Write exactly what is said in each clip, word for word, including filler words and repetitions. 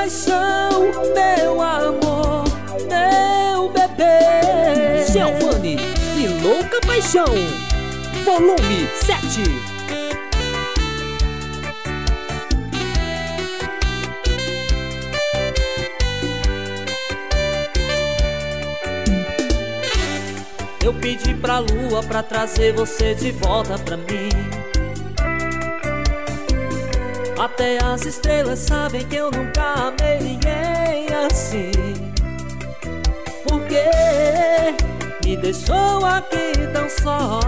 paixão, meu amor, meu bebê. Giovanni e Louca Paixão, volume sete. Eu pedi pra lua pra trazer você de volta pra mim. Até as estrelas sabem que eu nunca amei ninguém assim. Porque me deixou aqui tão só,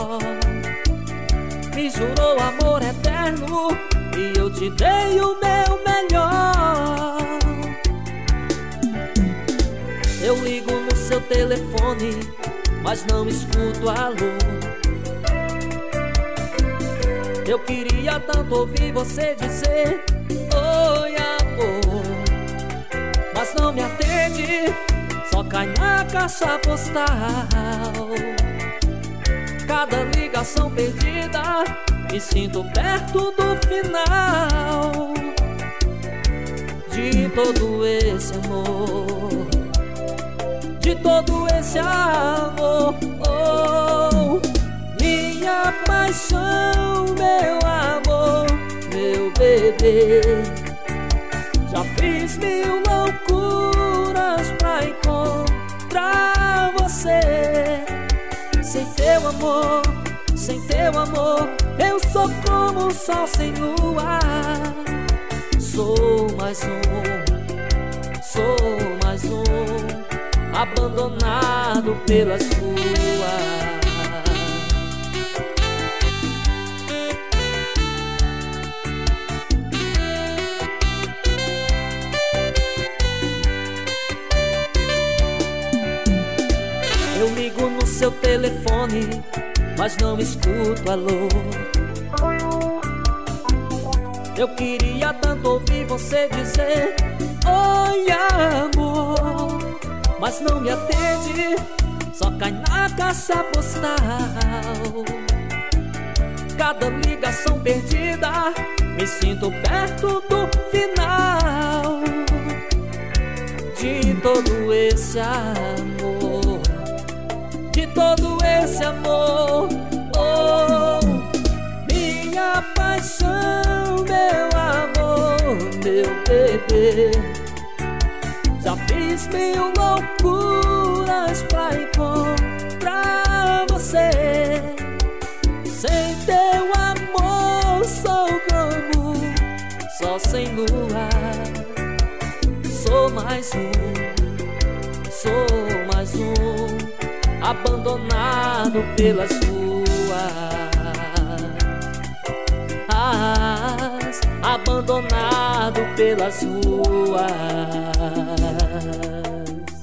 me jurou amor eterno e eu te dei o meu melhor. Eu ligo no seu telefone, mas não escuto alô. Eu queria tanto ouvir você dizer oi amor, mas não me atende, só cai na caixa postal. Cada ligação perdida, me sinto perto do final de todo esse amor, de todo esse amor. Oh, minha paixão, meu amor, meu bebê. Já fiz mil loucuras pra encontrar você. Sem teu amor, sem teu amor, eu sou como um sol sem lua. Sou mais um, sou mais um, abandonado pelas ruas. Eu ligo no seu telefone, mas não escuto alô. Eu queria tanto ouvir você dizer oi amor, mas não me atende, só cai na caixa postal. Cada ligação perdida, me sinto perto do final de todo esse amor, de todo esse amor. Oh, minha paixão, meu amor, meu bebê. Já fiz mil loucuras pra encontrar você. Sem teu amor sou como sol sem lua. Sou mais um, sou mais um, abandonado pelas ruas. Abandonado pelas ruas.